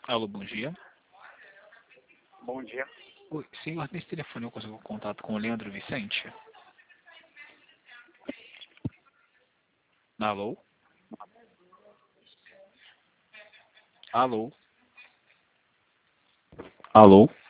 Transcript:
Alô, bom dia. Bom dia. Oi, senhor, nesse telefone eu consigo contato com o Leandro Vicente? Alô? Alô? Alô?